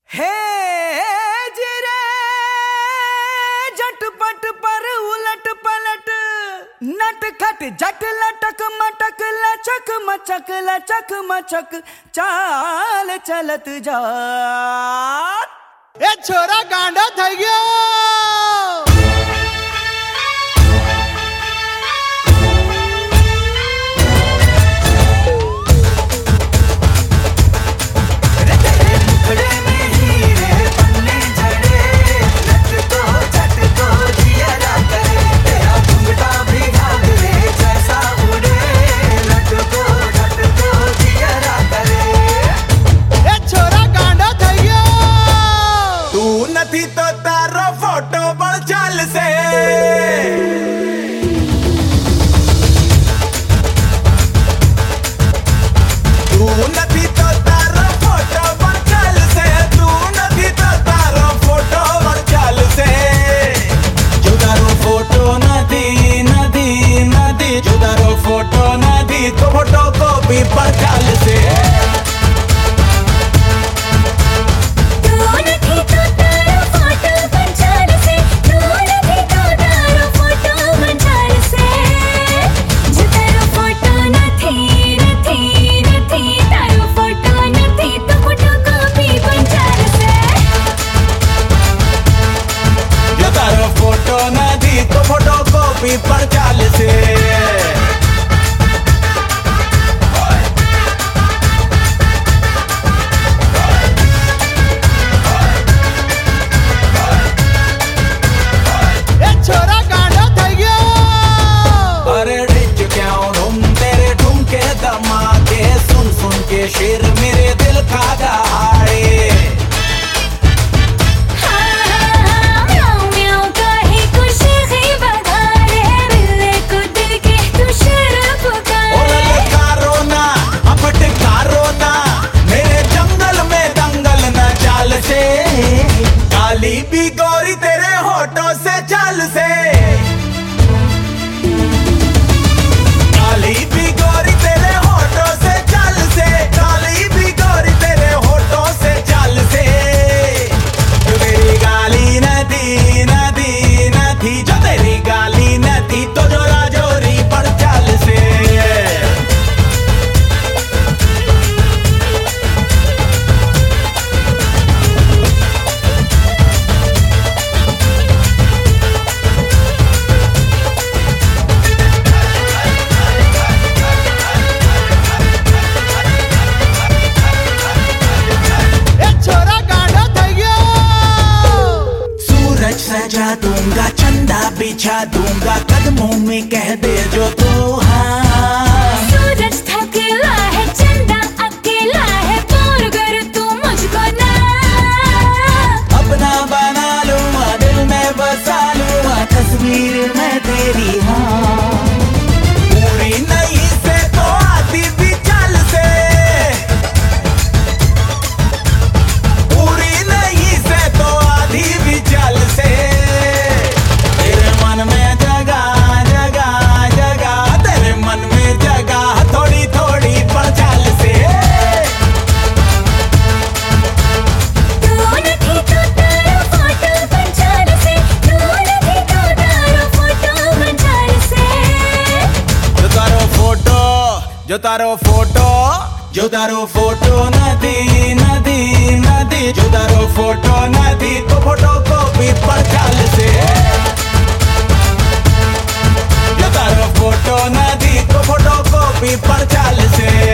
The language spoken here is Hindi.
हे जिरे झटपट पर उलट पलट नटखट जट लटक मटक लचक मचक चाल चलत जा ए छोरा गांडा થઈ ગયો। तो तारो फोटो बड़ चाल से तू नहीं तो तारो फोटो बड़ चाल से तू नहीं तो तारो फोटो बड़ चाल से जुदारो फोटो नदी जुदारो फोटो नदी तो फोटो को भी बड़ चाल से तो फोटो कॉपी पर चाल से छोरा गांडा થઈ ગયો। अरे डिच क्यों ढूंढ तेरे ठुमके धमाके सुन सुन के शेर मेरे दिल खा गए। काली भी गोरी तेरे होठों से चाल से काली भी गोरी तेरे होठों से चाल से काली भी गोरी तेरे होठों से चाल से जो तेरी गाली नदी जो तेरी गाली नदी तो जोरा जोरी पर चाल से सजा दूंगा चंदा बिछा दूंगा कदमों में कह दे जो तू हाँ। सूरज थकेला है चंदा अकेला है बोल कर तू मुझको ना अपना बना लूंगा दिल में बसा लूंगा तस्वीर में तेरी हाँ। पूरी नहीं से तो आती भी चाल से पूरी नहीं से तो आधी भी चाल से तेरे मन में थोड़ी थोड़ी पर चाल से तू नहीं तो तारो फोटो पंचाल से तू नहीं तो तारो फोटो पंचाल से जो तारो फोटो नदी जो तारो फोटो नदी तो फोटो कॉपी पर चाल से जो तारो फोटो नदी तो फोटो कॉपी पर चाल से।